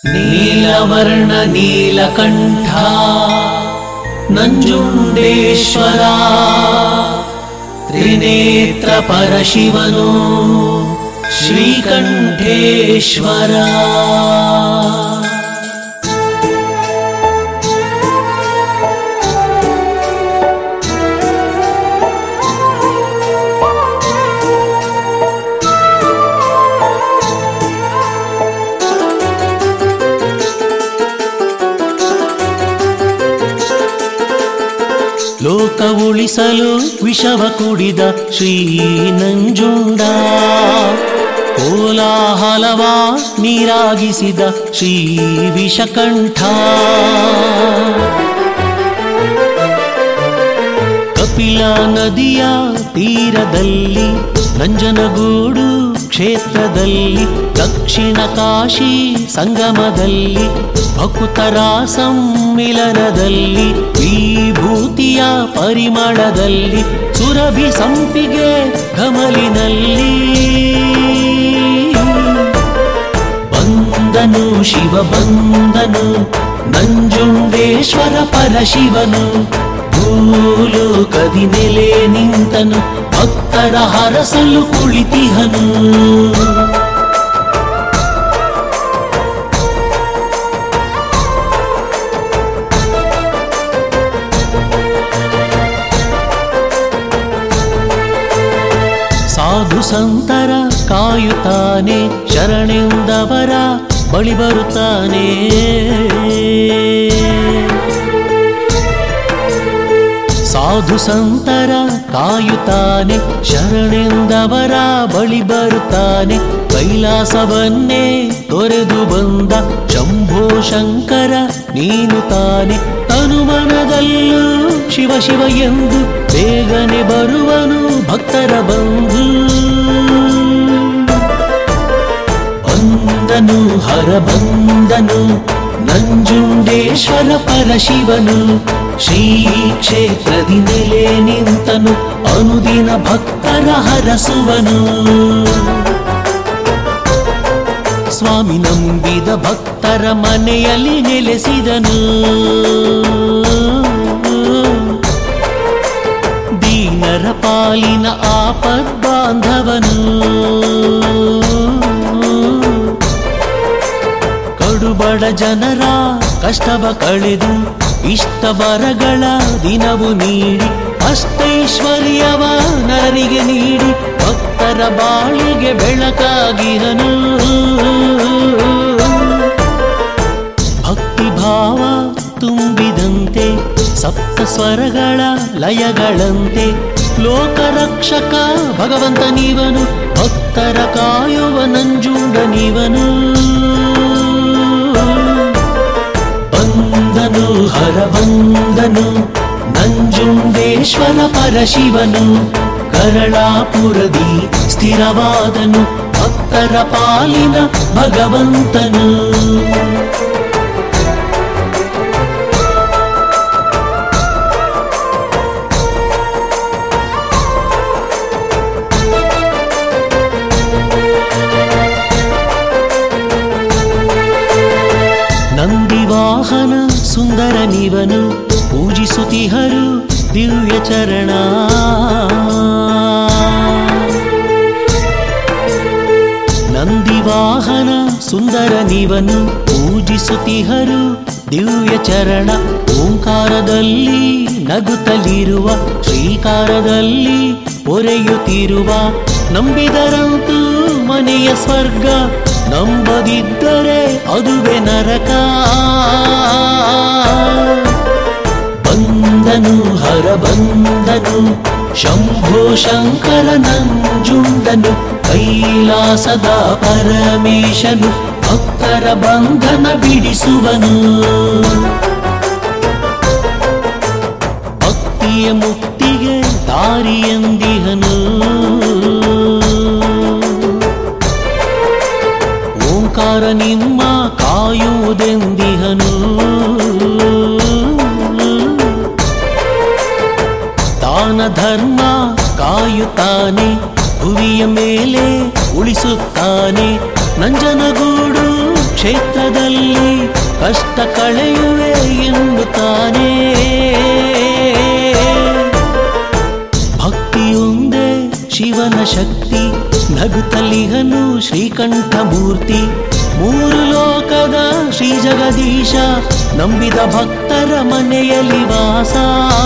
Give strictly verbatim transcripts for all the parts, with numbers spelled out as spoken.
ನೀಲವರ್ಣ ನೀಲಕಂಠ ನಂಜುಂಡೇಶ್ವರ ತ್ರಿನೇತ್ರ ಪರಶಿವನು ಶ್ರೀಕಂಠೇಶ್ವರ. ಲೋಕ ಉಳಿಸಲು ವಿಷವ ಕುಡಿದ ಶ್ರೀ ನಂಜುಂಡ, ಕೋಲಾಹಲವ ನೀರಾಗಿಸಿದ ಶ್ರೀ ವಿಷಕಂಠ. ಕಪಿಲ ನದಿಯ ತೀರದಲ್ಲಿ ನಂಜನಗೂಡು ಕ್ಷೇತ್ರದಲ್ಲಿ ದಕ್ಷಿಣ ಕಾಶಿ ಸಂಗಮದಲ್ಲಿ ಭಕುತರ ಸಮ್ಮಿಲನದಲ್ಲಿ ವಿಭೂತಿಯ ಪರಿಮಳದಲ್ಲಿ ಸುರಭಿ ಸಂಪಿಗೆ ಕಮಲಿನಲ್ಲಿ ಬಂದನು ಶಿವ ಬಂದನು ನಂಜುಂಡೇಶ್ವರ ಪರಶಿವನು. ಭೂಲೋಕದಿ ನೆಲೆ ನಿಂತನು ಭಕ್ತರ ಹರಸಲು ಕುಳಿತಿಹನು. ಸಾಧು ಸಂತರ ಕಾಯುತ್ತಾನೆ, ಶರಣೆಂದವರ ಬಳಿ ಬರುತ್ತಾನೆ. ಸಾಧು ಸಂತರ ಕಾಯುತ್ತಾನೆ, ಶರಣೆಂದವರ ಬಳಿ ಬರುತ್ತಾನೆ. ಕೈಲಾಸವನ್ನೇ ತೊರೆದು ಬಂದ ಶಂಭೋ ಶಂಕರ ನೀನು ತಾನೆ. ತನುಮನದಲ್ಲೂ ಶಿವ ಶಿವ ಎಂದು ಬೇಗನೆ ಬರುವನು ಭಕ್ತರ ಬಂಧು. ಬಂದನು ಹರ ಬಂದನು ನಂಜುಂಡೇಶ್ವರ ಪರಶಿವನು. ಶ್ರೀ ಕ್ಷೇತ್ರದಿ ನೆಲೆ ನಿಂತನು ಅನುದಿನ ಭಕ್ತರ ಹರಸುವನು. ಸ್ವಾಮಿ ನಂಬಿದ ಭಕ್ತರ ಮನೆಯಲ್ಲಿ ನೆಲೆಸಿದನು. ದೀನರ ಪಾಲಿನ ಆಪದ್ ಬಾಂಧವನು. ಕಡುಬಡ ಜನರ ಕಷ್ಟವ ಕಳೆದು ಇಷ್ಟ ವರಗಳ ದಿನವು ನೀಡಿ ಅಷ್ಟೈಶ್ವರ್ಯವ ನರಿಗೆ ನೀಡಿ ಭಕ್ತರ ಬಾಳಿಗೆ ಬೆಳಕಾಗಿರನು. ಭಕ್ತಿ ಭಾವ ತುಂಬಿದಂತೆ ಸಪ್ತ ಸ್ವರಗಳ ಲಯಗಳಂತೆ ಲೋಕರಕ್ಷಕ ಭಗವಂತ ನೀವನು, ಭಕ್ತರ ಕಾಯುವ ನಂಜುಂಡ ನೀವನು. ಬಂದನು ಹರ ಬಂದನು ನಂಜುಂಡೇಶ್ವರ ಪರಶಿವನು. ಕರಳಾಪುರದಿ ಸ್ಥಿರವಾದನು ಭಕ್ತರ ಪಾಲಿನ ಭಗವಂತನು. ನಂದಿವಾಹನ ಸುಂದರ ನೀವನು ಪೂಜಿಸುತ್ತಿಹರು ದಿವ್ಯ ಚರಣ. ನಂದಿವಾಹನ ಸುಂದರ ನೀವನು ಪೂಜಿಸುತ್ತಿಹರು ದಿವ್ಯ ಚರಣ. ಓಂಕಾರದಲ್ಲಿ ನಗುತ್ತಲಿರುವ ಶ್ರೀಕಾರದಲ್ಲಿ ಪೊರೆಯುತ್ತಿರುವ ನಂಬಿದರಂತೂ ಮನೆಯ ಸ್ವರ್ಗ, ನಂಬದಿದ್ದರೆ ಅದುವೆ ನರಕ. ಬಂದನು ಹರ ಬಂದನು ಶಂಭೋ ಶಂಕರ ನಂಜುಂಡನು. ಕೈಲಾಸದ ಪರಮೇಶನು ಭಕ್ತರ ಬಂಧನ ಬಿಡಿಸುವನು. ಭಕ್ತಿಯ ಮುಕ್ತಿಗೆ ದಾರಿಯಂದಿಹನು. ಓಂಕಾರ ನಿಮ್ಮ ಕಾಯುವುದೆಂದಿಹನು. ದಾನ ಧರ್ಮ ಕಾಯುತ್ತಾನೆ, ಭುವಿಯ ಮೇಲೆ ಉಳಿಸುತ್ತಾನೆ. ನಂಜನಗೂಡು ಕ್ಷೇತ್ರದಲ್ಲಿ ಕಷ್ಟ ಕಳೆಯುವೆ ಎನ್ನುತ್ತಾನೆ. ಭಕ್ತಿಯೊಂದೇ ಶಿವನ ಶಕ್ತಿ, ನಗುತ್ತಲಿಹನು ಶ್ರೀಕಂಠಮೂರ್ತಿ. ಮೂರು ಲೋಕದ ಶ್ರೀ ಜಗದೀಶ, ನಂಬಿದ ಭಕ್ತರ ಮನೆಯಲ್ಲಿ ವಾಸ.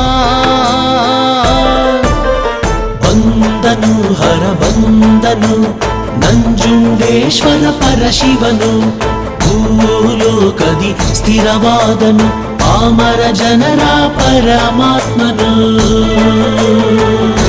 ಬಂದನು ಹರ ಬಂದನು ನಂಜುಂಡೇಶ್ವರ ಪರಶಿವನು, ಭೂಲೋಕದಿ ಸ್ಥಿರವಾದನು ಪಾಮರ ಜನರ ಪರಮಾತ್ಮನು.